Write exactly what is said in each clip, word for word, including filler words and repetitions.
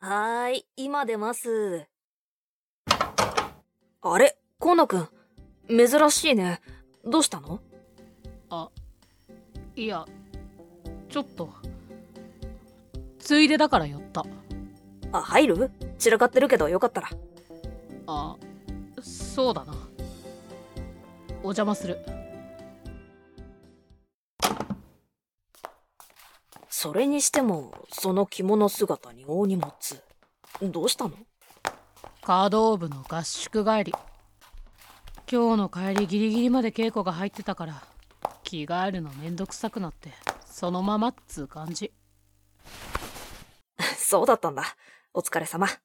はーい、今出ます。あれ、河野くん。珍しいね。どうしたの？ あ、いや、ちょっと。ついでだから寄った。 あ、入る？散らかってるけどよかったら。 あ、そうだな。お邪魔する。 それにしても、その着物姿に大荷物。どうしたの？ 華道部の合宿帰り。今日の帰りギリギリまで稽古が入ってたから着替えるのめんどくさくなってそのままっつう感じ。 そうだったんだ。お疲れ様。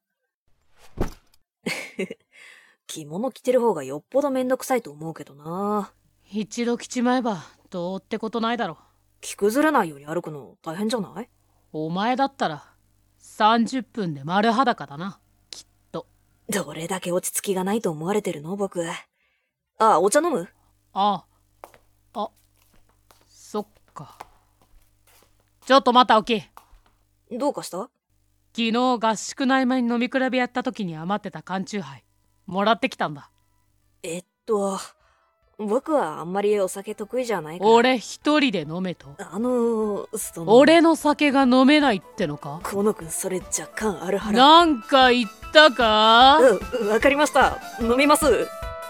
着物着てる方がよっぽどめんどくさいと思うけどな。 一度着ちまえばどうってことないだろ。 着崩れないように歩くの大変じゃない？ お前だったらさんじゅっぷんで丸裸だな、きっと。 どれだけ落ち着きがないと思われてるの僕。あ、お茶飲む？ ああ、あ、そっか。ちょっと待った、おき。 どうかした？ 昨日合宿の合間に飲み比べやった時に余ってた缶チューハイもらってきたんだ。 えっと僕はあんまりお酒得意じゃないから。 俺一人で飲めと？ あのー、その俺の酒が飲めないってのか？ 河野くんそれ若干あるはら。 なんか言ったか？ うん、わかりました。飲みます。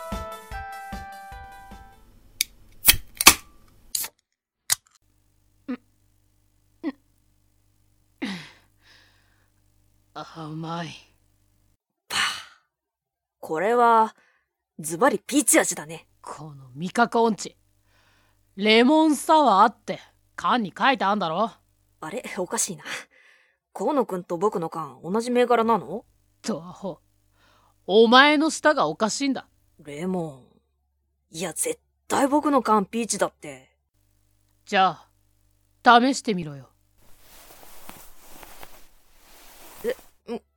あ、うまい。 パー。これはズバリピーチ味だね。 この味覚音痴。レモンサワーって缶に書いてあんだろ。 あれ、おかしいな。河野くんと僕の缶同じ銘柄なの？ とアホ。お前の舌がおかしいんだ。 レモン。いや、絶対僕の缶ピーチだって。 じゃあ試してみろよ。 え、ん、ん、ん、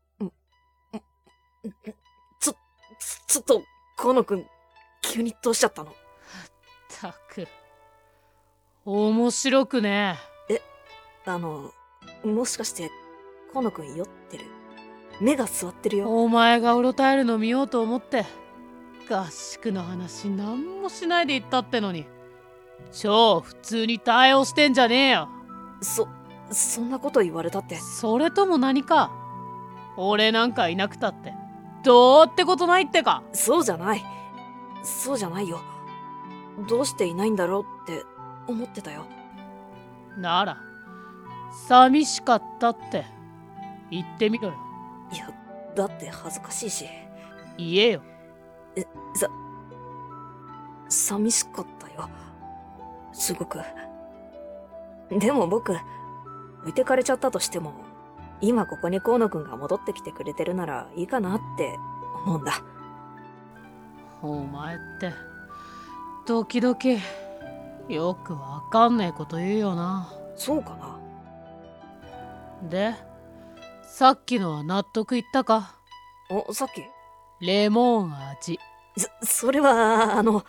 ちょ、ちょっと、河野くん、急にどうしちゃったの？ たく、面白くねえ。え、あの、もしかして、河野くん酔ってる？目が座ってるよ。 お前がうろたえるの見ようと思って合宿の話なんもしないで言ったってのに超普通に対応してんじゃねえよ。 そ、そんなこと言われたって。 それとも何か？俺なんかいなくたってどうってことないってか？ そうじゃない。そうじゃないよ。どうしていないんだろうって思ってたよ。 なら寂しかったって言ってみろよ。 いや、だって恥ずかしいし。 言えよ。 え、さ、寂しかったよ。すごく。でも僕、置いてかれちゃったとしても、今ここに河野くんが戻ってきてくれてるならいいかなって思うんだ。 お前って時々よくわかんねえこと言うよな。 そうかな。 で、さっきのは納得いったか？ お、さっき。 レモン味。 そ、それは、あの。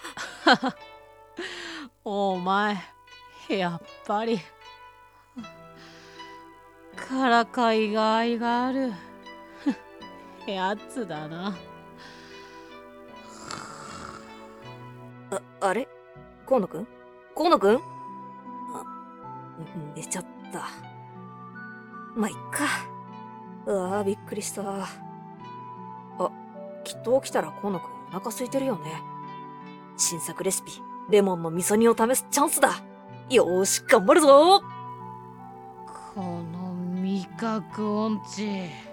お前、やっぱり。からかいがいがあるやつだな。 あ、あれ？河野くん？河野くん？あ、寝ちゃった。まあ、いっか。うわぁ、びっくりした。あ、きっと起きたら河野くんお腹空いてるよね。新作レシピ、レモンの味噌煮を試すチャンスだ。よーし、頑張るぞ。 この味覚音痴。